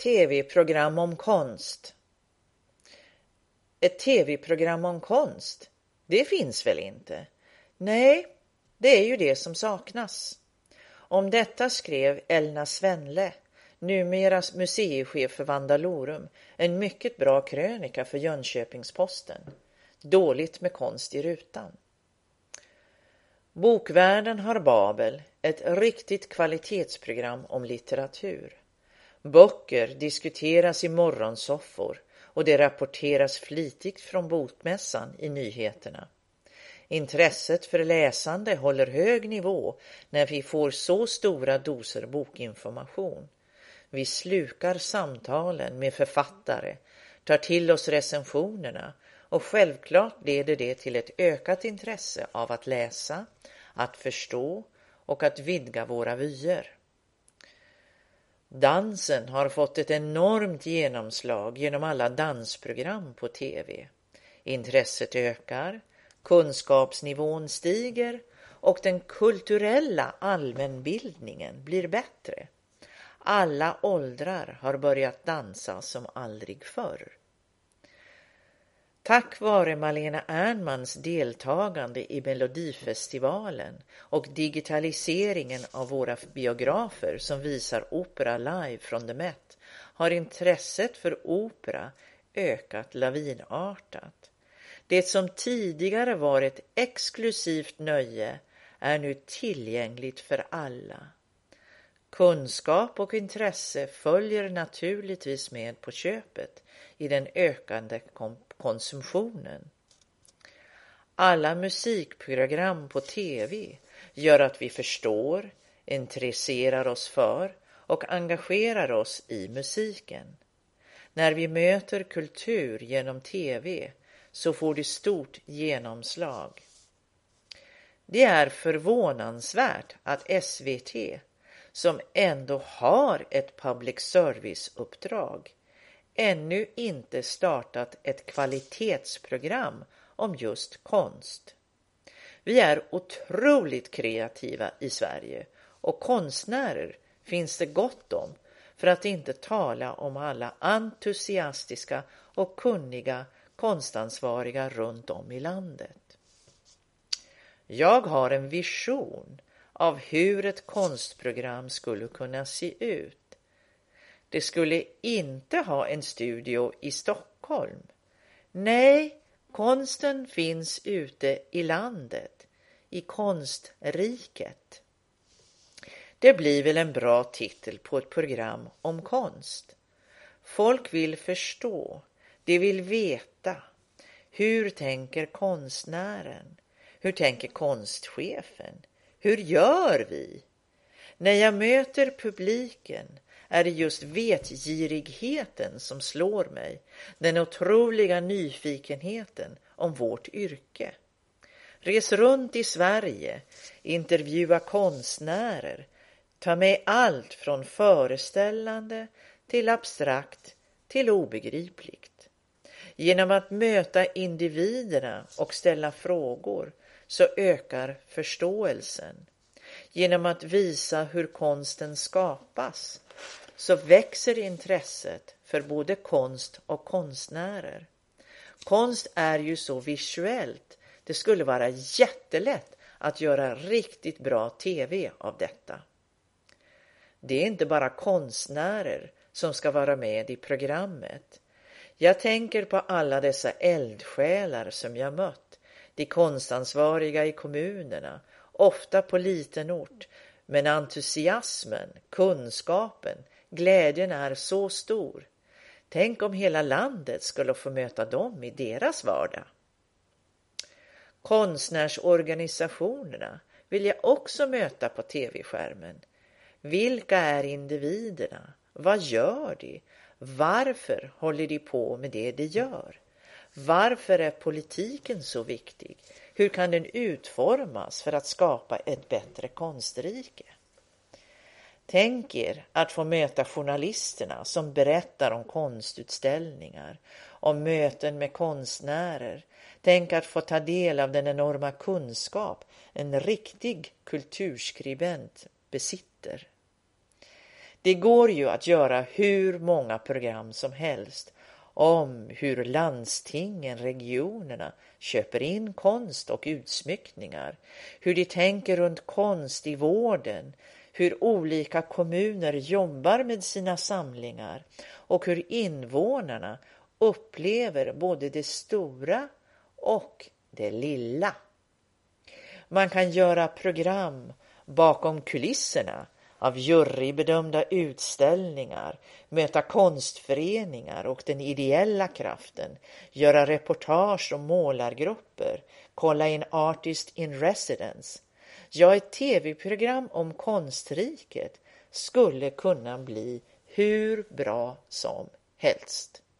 tv-program om konst. Ett tv-program om konst? Det finns väl inte? Nej, det är ju det som saknas. Om detta skrev Elna Svenle, numera museichef för Vandalorum, en mycket bra krönika för Jönköpings-Posten. Dåligt med konst i rutan. Bokvärlden har Babel, ett riktigt kvalitetsprogram om litteratur. Böcker diskuteras i morgonsoffor och det rapporteras flitigt från bokmässan i nyheterna. Intresset för läsande håller hög nivå när vi får så stora doser bokinformation. Vi slukar samtalen med författare, tar till oss recensionerna och självklart leder det till ett ökat intresse av att läsa, att förstå och att vidga våra vyer. Dansen har fått ett enormt genomslag genom alla dansprogram på tv. Intresset ökar, kunskapsnivån stiger och den kulturella allmänbildningen blir bättre. Alla åldrar har börjat dansa som aldrig förr. Tack vare Malena Ernmans deltagande i Melodifestivalen och digitaliseringen av våra biografer som visar opera live från The Met har intresset för opera ökat lavinartat. Det som tidigare var ett exklusivt nöje är nu tillgängligt för alla. Kunskap och intresse följer naturligtvis med på köpet i den ökande konsumtionen. Alla musikprogram på tv gör att vi förstår, intresserar oss för och engagerar oss i musiken. När vi möter kultur genom tv så får det stort genomslag. Det är förvånansvärt att SVT, som ändå har ett public service-uppdrag, ännu inte startat ett kvalitetsprogram om just konst. Vi är otroligt kreativa i Sverige och konstnärer finns det gott om, för att inte tala om alla entusiastiska och kunniga konstansvariga runt om i landet. Jag har en vision av hur ett konstprogram skulle kunna se ut. Det skulle inte ha en studio i Stockholm. Nej, konsten finns ute i landet, i konstriket. Det blir väl en bra titel på ett program om konst. Folk vill förstå, de vill veta. Hur tänker konstnären? Hur tänker konstchefen? Hur gör vi? När jag möter publiken är det just vetgirigheten som slår mig, den otroliga nyfikenheten om vårt yrke. Res runt i Sverige, intervjua konstnärer, ta med allt från föreställande till abstrakt till obegripligt. Genom att möta individerna och ställa frågor så ökar förståelsen. Genom att visa hur konsten skapas så växer intresset för både konst och konstnärer. Konst är ju så visuellt. Det skulle vara jättelätt att göra riktigt bra tv av detta. Det är inte bara konstnärer som ska vara med i programmet. Jag tänker på alla dessa eldsjälar som jag mött. De konstansvariga i kommunerna, ofta på liten ort. Men entusiasmen, kunskapen, glädjen är så stor. Tänk om hela landet skulle få möta dem i deras vardag. Konstnärsorganisationerna vill jag också möta på tv-skärmen. Vilka är individerna? Vad gör de? Varför håller de på med det de gör? Varför är politiken så viktig? Hur kan den utformas för att skapa ett bättre konstrike? Tänk er att få möta journalisterna som berättar om konstutställningar, om möten med konstnärer. Tänk att få ta del av den enorma kunskap en riktig kulturskribent besitter. Det går ju att göra hur många program som helst om hur landstingen, regionerna köper in konst och utsmyckningar, hur de tänker runt konst i vården, hur olika kommuner jobbar med sina samlingar och hur invånarna upplever både det stora och det lilla. Man kan göra program bakom kulisserna av jurybedömda utställningar, möta konstföreningar och den ideella kraften, göra reportage om målargrupper, kolla in Artist in Residence. Ja, ett tv-program om konstriket skulle kunna bli hur bra som helst.